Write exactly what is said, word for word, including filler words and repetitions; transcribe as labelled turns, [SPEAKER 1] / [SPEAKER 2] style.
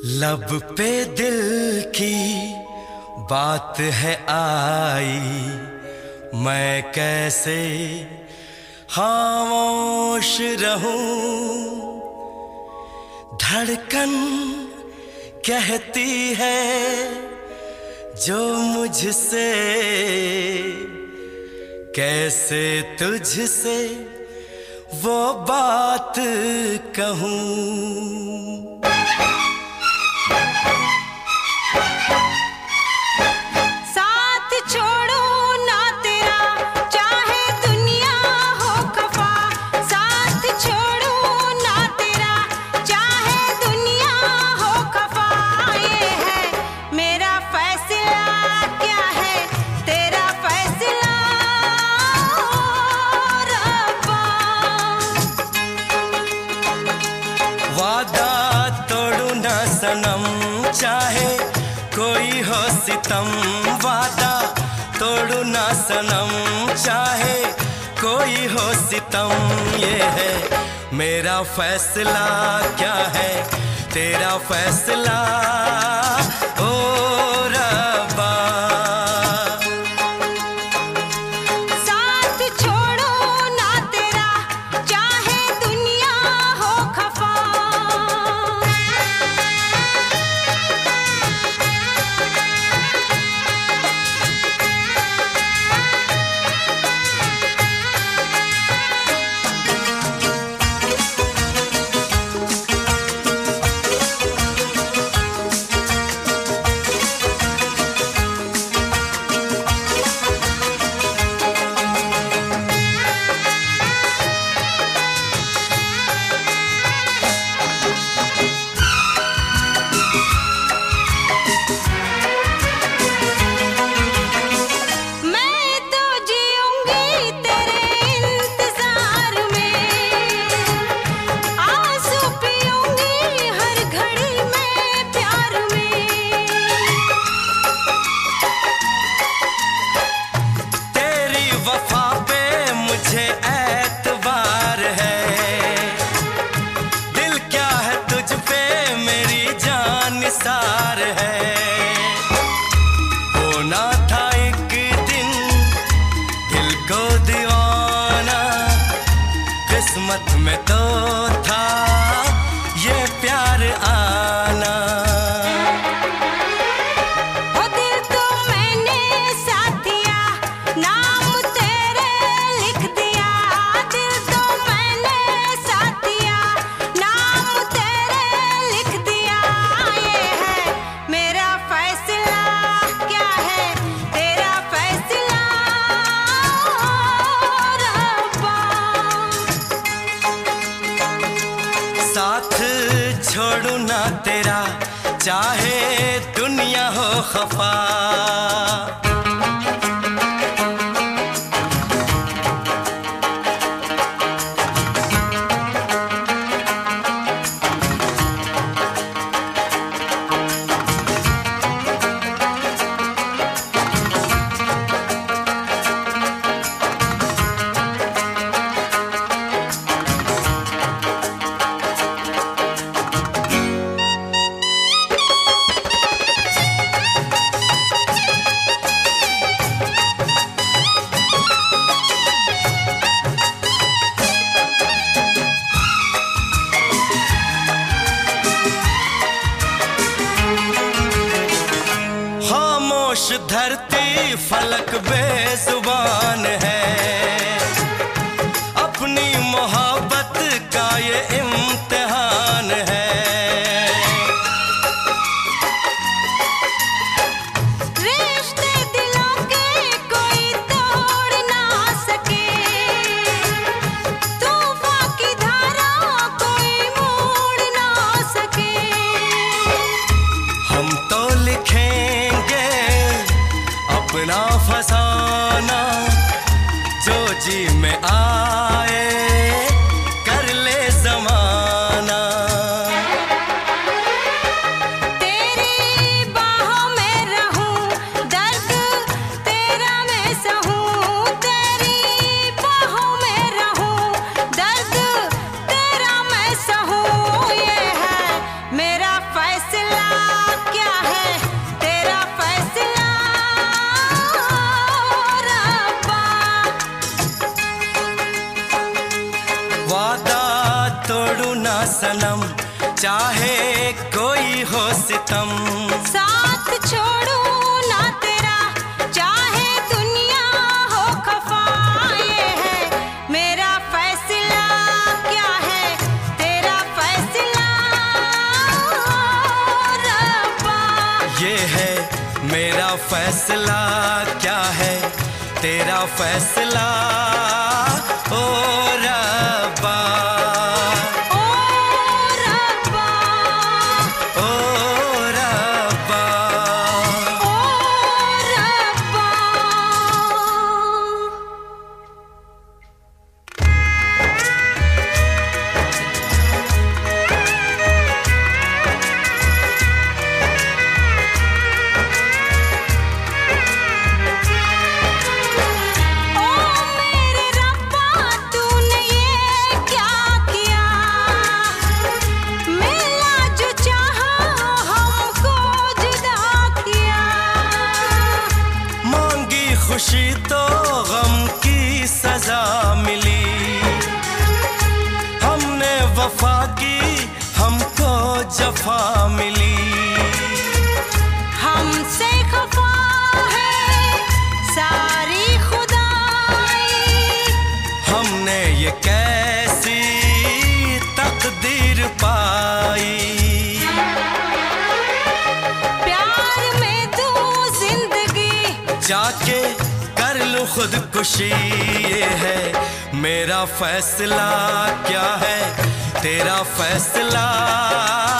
[SPEAKER 1] लब पे दिल की बात है आई, मैं कैसे खामोश रहूं। धड़कन कहती है जो मुझसे, कैसे तुझसे वो बात कहूं। वादा तोड़ू ना सनम, चाहे कोई हो सितम। वादा तोड़ू ना सनम, चाहे कोई हो सितम। ये है मेरा फैसला, क्या है तेरा फैसला ओ रब्बा। सार है होना था एक दिन दिल को दीवाना, किस्मत में तो था ये प्यार आना।
[SPEAKER 2] ओ दिल तो मैंने साथ दिया, नाम तेरे लिख दिया। दिल तो मैंने साथ दिया, नाम तेरे लिख दिया। ये है मेरा फैसला, क्या है तेरा फैसला रब्बा।
[SPEAKER 1] साथ छोड़ू ना तेरा, चाहे दुनिया हो खफा। खामोश धरती फलक बेजुबान है, अपनी मोहब्बत का ये इम्तिहान है।
[SPEAKER 2] रिश्ते दिलों के कोई तोड़ ना सके, तूफान की धारा कोई मोड़ ना सके।
[SPEAKER 1] हम तो लिखेंगे अपना फसाना, चाहे कोई हो सितम,
[SPEAKER 2] साथ छोड़ू ना तेरा चाहे दुनिया हो खफा। ये है मेरा फैसला, क्या है तेरा फैसला रब्बा।
[SPEAKER 1] ये है मेरा फैसला, क्या है तेरा फैसला ओ रब्बा।
[SPEAKER 2] ओ रब्बा,
[SPEAKER 1] ओ रब्बा,
[SPEAKER 2] ओ रब्बा। ओ मेरे रब्बा तूने ये क्या किया, मिलना जो चाहा हमको जुदा किया।
[SPEAKER 1] मांगी खुशी तो गम की सजा मिली, हमने वफा की हमको जफा मिली।
[SPEAKER 2] हमसे खफा है सारी खुदाई,
[SPEAKER 1] हमने ये कैसी तकदीर पाई।
[SPEAKER 2] प्यार में तू जिंदगी
[SPEAKER 1] जाके कर लूं खुदकुशी, ये है मेरा फैसला, क्या है तेरा फैसला